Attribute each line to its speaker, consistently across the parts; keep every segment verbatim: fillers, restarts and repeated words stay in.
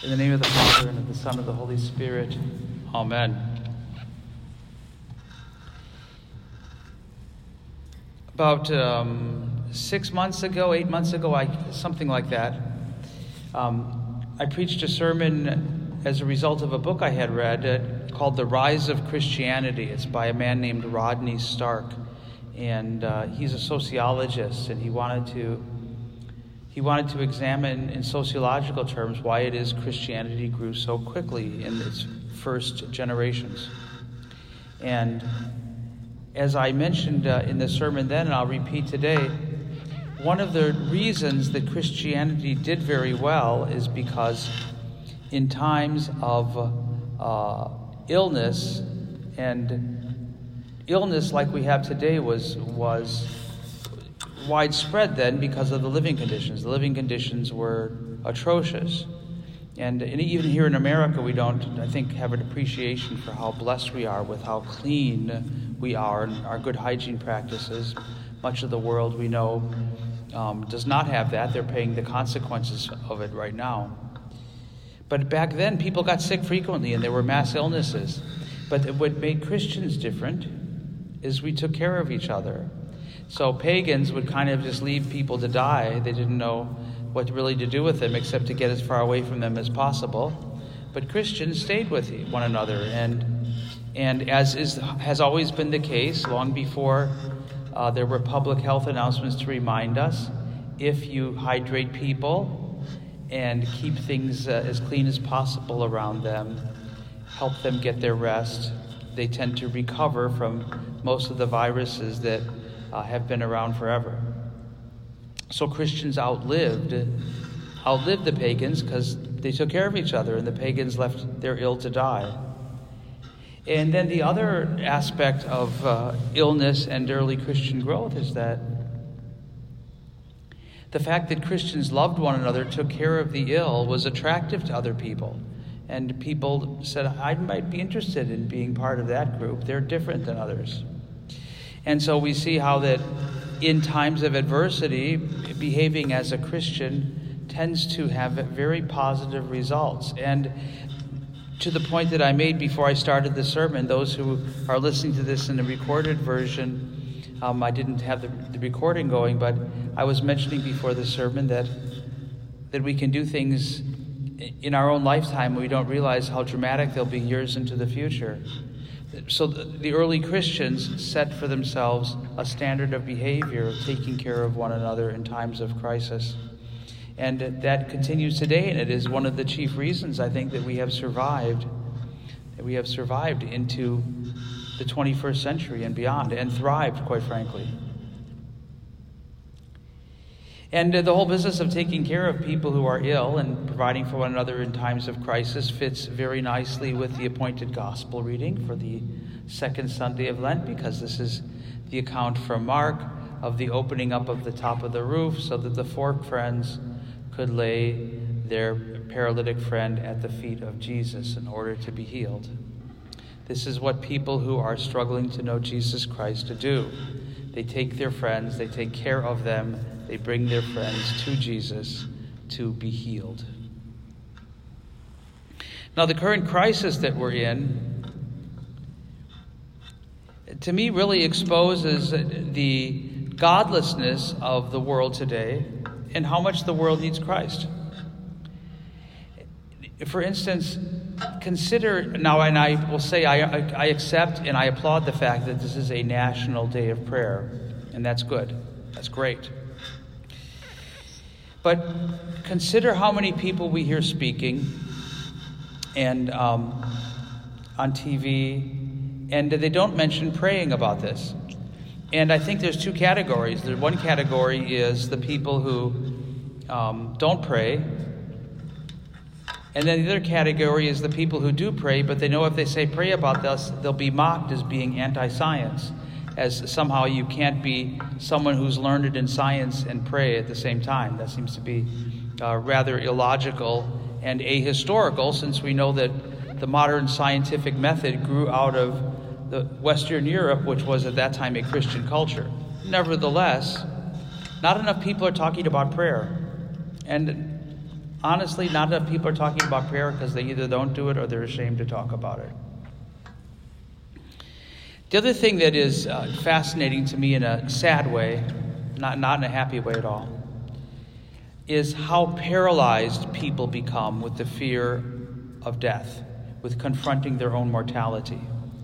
Speaker 1: In the name of the Father, and of the Son, and of the Holy Spirit. Amen. About um, six months ago, eight months ago, I, something like that, um, I preached a sermon as a result of a book I had read uh, called The Rise of Christianity. It's by a man named Rodney Stark, and uh, he's a sociologist, and he wanted to He wanted to examine in sociological terms why it is Christianity grew so quickly in its first generations. And as I mentioned uh, in the sermon then, and I'll repeat today, one of the reasons that Christianity did very well is because in times of uh, illness, and illness like we have today was was widespread then because of the living conditions. The living conditions were atrocious. And, and even here in America, we don't, I think, have an appreciation for how blessed we are with how clean we are and our good hygiene practices. Much of the world we know um, does not have that. They're paying the consequences of it right now. But back then, people got sick frequently and there were mass illnesses. But what made Christians different is we took care of each other. So pagans would kind of just leave people to die. They didn't know what really to do with them except to get as far away from them as possible. But Christians stayed with one another. And and as is has always been the case, long before uh, there were public health announcements to remind us, if you hydrate people and keep things uh, as clean as possible around them, help them get their rest, they tend to recover from most of the viruses that Uh, have been around forever. So Christians outlived outlived the pagans because they took care of each other, and the pagans left their ill to die. And then the other aspect of uh, illness and early Christian growth is that the fact that Christians loved one another, took care of the ill, was attractive to other people. And people said, I might be interested in being part of that group. They're different than others. And so we see how that in times of adversity, behaving as a Christian tends to have very positive results. And to the point that I made before I started the sermon, those who are listening to this in the recorded version, um, I didn't have the, the recording going, but I was mentioning before the sermon that that we can do things in our own lifetime. We don't realize how dramatic they'll be years into the future. So the early Christians set for themselves a standard of behavior of taking care of one another in times of crisis. And that continues today, and it is one of the chief reasons, I think, that we have survived, that we have survived into the twenty-first century and beyond, and thrived, quite frankly. And the whole business of taking care of people who are ill and providing for one another in times of crisis fits very nicely with the appointed gospel reading for the second Sunday of Lent, because this is the account from Mark of the opening up of the top of the roof so that the four friends could lay their paralytic friend at the feet of Jesus in order to be healed. This is what people who are struggling to know Jesus Christ do. They take their friends, they take care of them, they bring their friends to Jesus to be healed. Now, the current crisis that we're in, to me, really exposes the godlessness of the world today and how much the world needs Christ. For instance, consider, now, and I will say I, I accept and I applaud the fact that this is a national day of prayer, and that's good. That's great. But consider how many people we hear speaking and um, on T V, and they don't mention praying about this. And I think there's two categories. The one category is the people who um, don't pray, and then the other category is the people who do pray, but they know if they say pray about this, they'll be mocked as being anti-science, as somehow you can't be someone who's learned in science and pray at the same time. That seems to be uh, rather illogical and ahistorical, since we know that the modern scientific method grew out of the Western Europe, which was at that time a Christian culture. Nevertheless, not enough people are talking about prayer. And honestly, not enough people are talking about prayer because they either don't do it or they're ashamed to talk about it. The other thing that is uh, fascinating to me in a sad way, not, not in a happy way at all, is how paralyzed people become with the fear of death, with confronting their own mortality.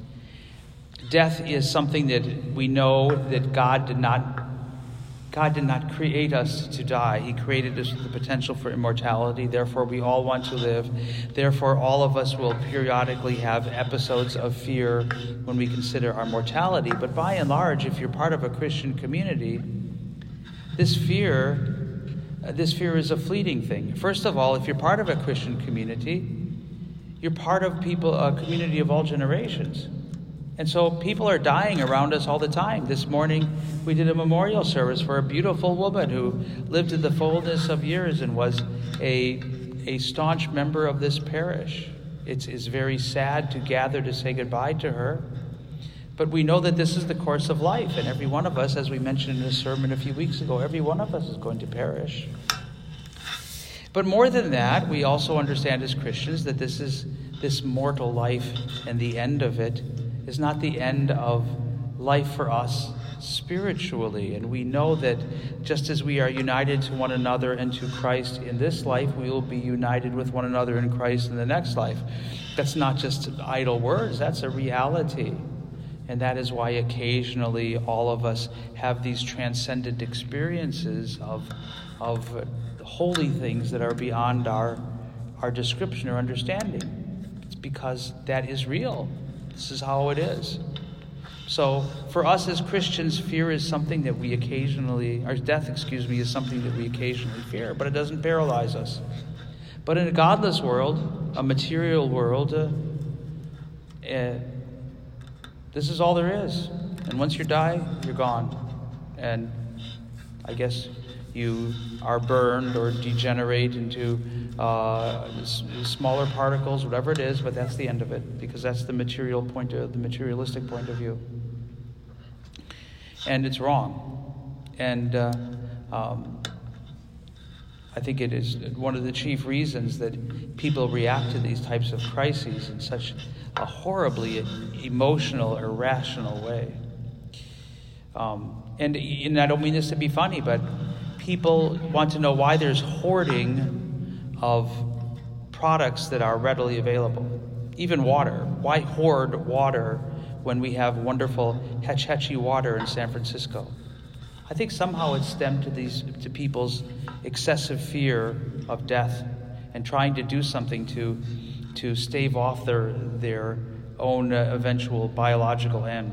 Speaker 1: Death is something that we know that God did not God did not create us to die. He created us with the potential for immortality. Therefore, we all want to live. Therefore, all of us will periodically have episodes of fear when we consider our mortality. But by and large, if you're part of a Christian community, this fear, uh, this fear is a fleeting thing. First of all, if you're part of a Christian community, you're part of people, a community of all generations. And so people are dying around us all the time. This morning, we did a memorial service for a beautiful woman who lived to the fullness of years and was a, a staunch member of this parish. It's, it's very sad to gather to say goodbye to her. But we know that this is the course of life. And every one of us, as we mentioned in a sermon a few weeks ago, every one of us is going to perish. But more than that, we also understand as Christians that this is this mortal life, and the end of it is not the end of life for us spiritually. And we know that just as we are united to one another and to Christ in this life, we will be united with one another in Christ in the next life. That's not just idle words, that's a reality. And that is why occasionally all of us have these transcendent experiences of, of holy things that are beyond our, our description or understanding. It's because that is real. This is how it is. So for us as Christians, fear is something that we occasionally, or death, excuse me, is something that we occasionally fear, but it doesn't paralyze us. But in a godless world, a material world, uh, uh, this is all there is. And once you die, you're gone. And I guess you are burned or degenerate into uh, s- smaller particles, whatever it is, but that's the end of it, because that's the material point of the materialistic point of view. And it's wrong. And uh, um, I think it is one of the chief reasons that people react to these types of crises in such a horribly emotional, irrational way. Um, and, and I don't mean this to be funny, but people want to know why there's hoarding of products that are readily available. Even water. Why hoard water when we have wonderful Hetch Hetchy water in San Francisco? I think somehow it's stemmed to these to people's excessive fear of death and trying to do something to to stave off their their own uh, eventual biological end.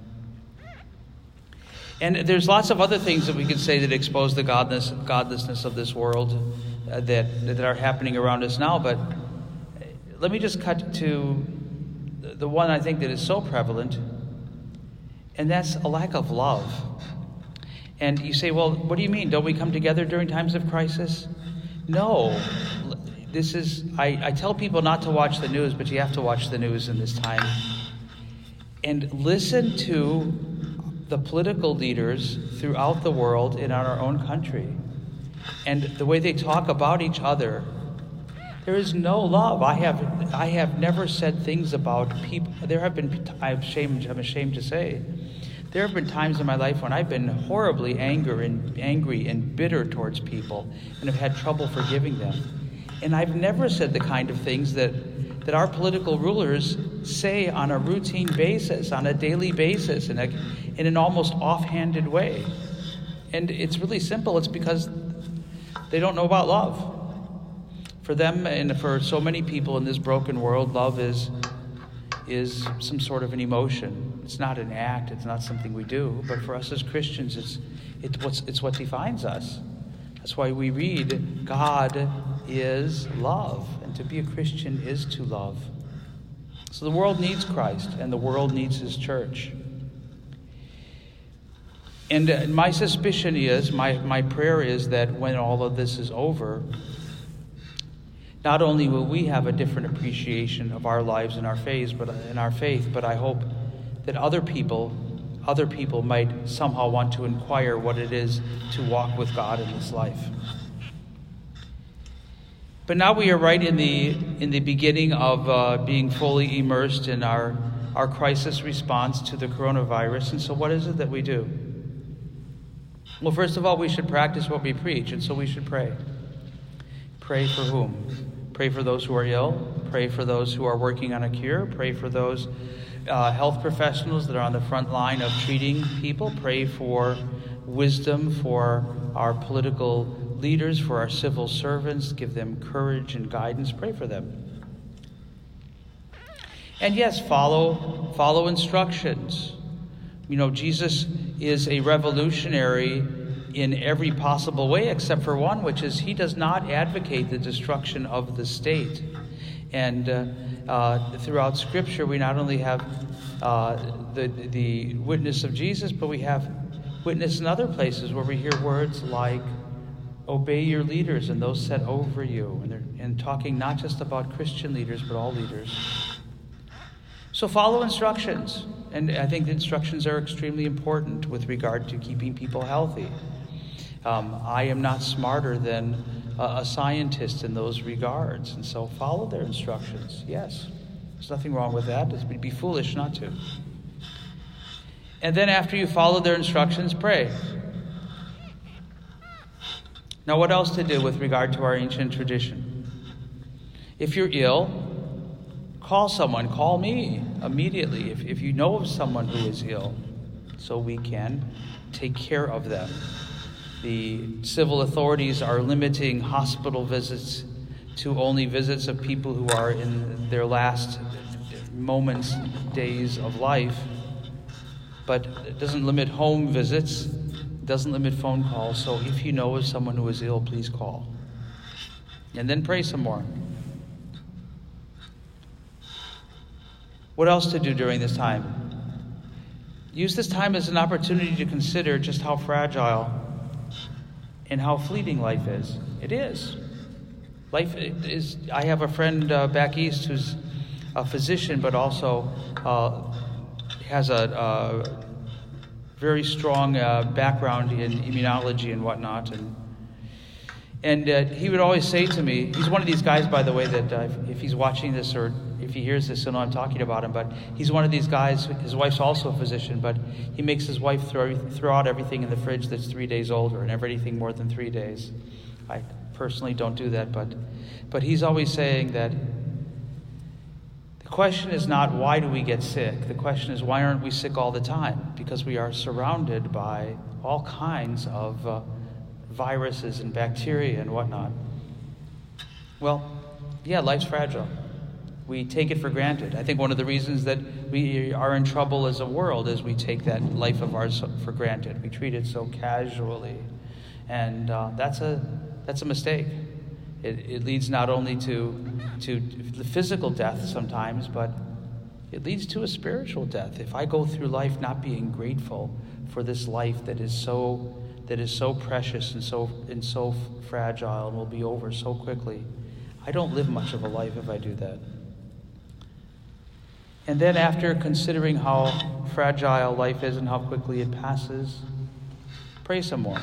Speaker 1: And there's lots of other things that we could say that expose the godless, godlessness of this world uh, that that are happening around us now. But let me just cut to the one I think that is so prevalent, and that's a lack of love. And you say, well, what do you mean? Don't we come together during times of crisis? No. This is, I, I tell people not to watch the news, but you have to watch the news in this time. And listen to the political leaders throughout the world and in our own country. And the way they talk about each other, there is no love. I have I have never said things about people. There have been, I'm ashamed, I'm ashamed to say, there have been times in my life when I've been horribly angry and angry and bitter towards people and have had trouble forgiving them. And I've never said the kind of things that, that our political rulers say on a routine basis, on a daily basis, in, a, in an almost offhanded way. And it's really simple. It's because they don't know about love. For them and for so many people in this broken world, love is is some sort of an emotion. It's not an act. It's not something we do. But for us as Christians, it's it's what's it's what defines us. That's why we read, God is love, and to be a Christian is to love. So the world needs Christ, and the world needs His church. And my suspicion is, my my prayer is that when all of this is over, not only will we have a different appreciation of our lives and our faith, but in our faith, but I hope that other people, other people might somehow want to inquire what it is to walk with God in this life. But now we are right in the in the beginning of uh, being fully immersed in our, our crisis response to the coronavirus. And so what is it that we do? Well, first of all, we should practice what we preach, and so we should pray. Pray for whom? Pray for those who are ill. Pray for those who are working on a cure. Pray for those uh, health professionals that are on the front line of treating people. Pray for wisdom for our political leaders, for our civil servants. Give them courage and guidance. Pray for them. And yes, follow follow instructions. You know, Jesus is a revolutionary in every possible way except for one, which is he does not advocate the destruction of the state. And uh, uh, throughout Scripture, we not only have uh, the the witness of Jesus, but we have witness in other places where we hear words like, obey your leaders and those set over you. And they're and talking not just about Christian leaders, but all leaders. So follow instructions. And I think the instructions are extremely important with regard to keeping people healthy. Um, I am not smarter than a, a scientist in those regards. And so follow their instructions. Yes, there's nothing wrong with that. It would be foolish not to. And then after you follow their instructions, pray. Now, what else to do with regard to our ancient tradition? If you're ill, call someone. Call me immediately if, if you know of someone who is ill, so we can take care of them. The civil authorities are limiting hospital visits to only visits of people who are in their last moments, days of life. But it doesn't limit home visits, it doesn't limit phone calls. So if you know of someone who is ill, please call. And then pray some more. What else to do during this time? Use this time as an opportunity to consider just how fragile and how fleeting life is. It is. Life is. I have a friend uh, back east who's a physician, but also uh, has a, a very strong uh, background in immunology and whatnot. And and uh, he would always say to me, he's one of these guys, by the way, that uh, if, if he's watching this or if he hears this, he'll know I'm talking about him, but he's one of these guys, his wife's also a physician, but he makes his wife throw, throw out everything in the fridge that's three days older and never anything more than three days. I personally don't do that, but but he's always saying that the question is not why do we get sick? The question is why aren't we sick all the time? Because we are surrounded by all kinds of uh, viruses and bacteria and whatnot. Well, yeah, life's fragile. We take it for granted. I think one of the reasons that we are in trouble as a world is we take that life of ours for granted. We treat it so casually. And uh, that's a that's a mistake. It, it leads not only to to the physical death sometimes, but it leads to a spiritual death. If I go through life not being grateful for this life that is so that is so precious and so and so fragile and will be over so quickly, I don't live much of a life if I do that. And then after considering how fragile life is and how quickly it passes, pray some more.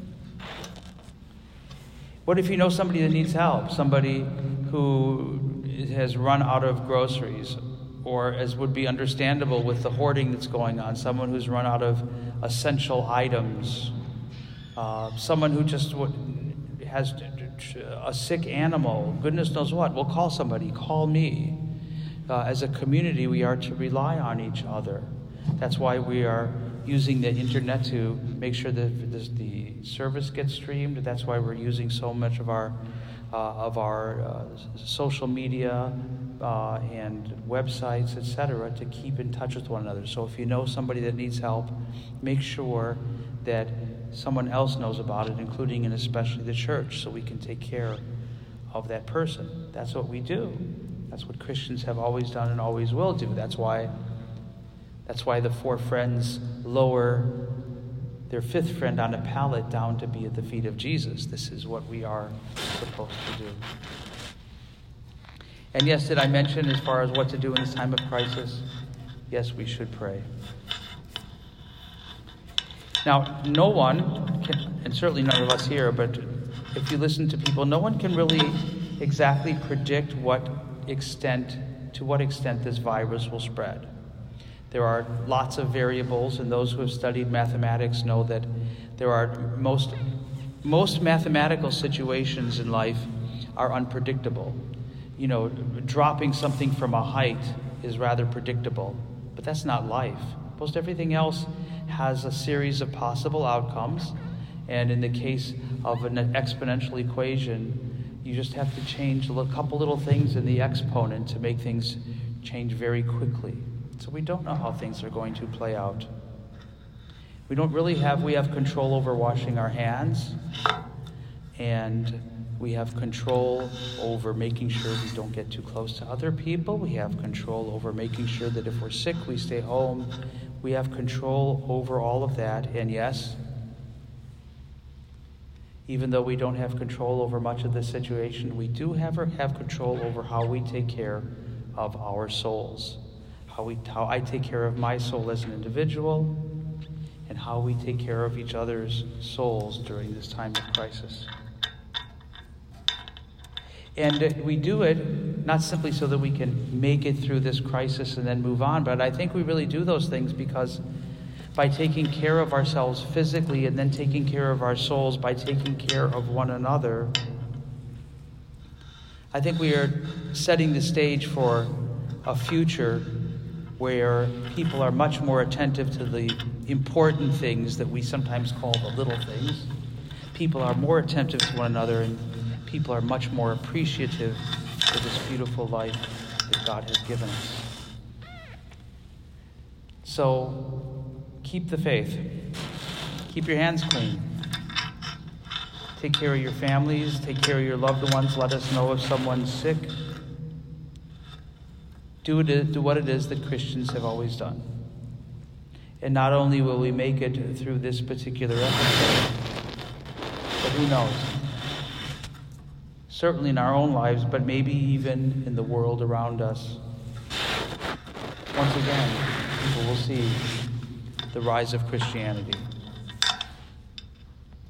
Speaker 1: What if you know somebody that needs help? Somebody who has run out of groceries, or as would be understandable with the hoarding that's going on, someone who's run out of essential items, uh, someone who just has a sick animal, goodness knows what. Well, call somebody, call me. Uh, as a community, we are to rely on each other. That's why we are using the internet to make sure that this, the service gets streamed. That's why we're using so much of our uh, of our uh, social media uh, and websites, et cetera, to keep in touch with one another. So if you know somebody that needs help, make sure that someone else knows about it, including and especially the church, so we can take care of that person. That's what we do. That's what Christians have always done and always will do. That's why that's why the four friends lower their fifth friend on a pallet down to be at the feet of Jesus. This is what we are supposed to do. And yes, did I mention as far as what to do in this time of crisis? Yes, we should pray. Now, no one can, and certainly none of us here, but if you listen to people, no one can really exactly predict what extent, to what extent this virus will spread. There are lots of variables, and those who have studied mathematics know that there are most, most mathematical situations in life are unpredictable. You know, dropping something from a height is rather predictable, but that's not life. Most everything else has a series of possible outcomes, and in the case of an exponential equation, you just have to change a couple little things in the exponent to make things change very quickly. So we don't know how things are going to play out. We don't really have, we have control over washing our hands, and we have control over making sure we don't get too close to other people. We have control over making sure that if we're sick, we stay home. We have control over all of that. And yes, even though we don't have control over much of the situation, we do have, have control over how we take care of our souls. How, we, how I take care of my soul as an individual, and how we take care of each other's souls during this time of crisis. And we do it not simply so that we can make it through this crisis and then move on, but I think we really do those things because by taking care of ourselves physically and then taking care of our souls by taking care of one another, I think we are setting the stage for a future where people are much more attentive to the important things that we sometimes call the little things. People are more attentive to one another, and people are much more appreciative for this beautiful life that God has given us. So keep the faith. Keep your hands clean. Take care of your families. Take care of your loved ones. Let us know if someone's sick. Do, it, do what it is that Christians have always done. And not only will we make it through this particular episode, but who knows? Certainly in our own lives, but maybe even in the world around us. Once again, people will see the rise of Christianity.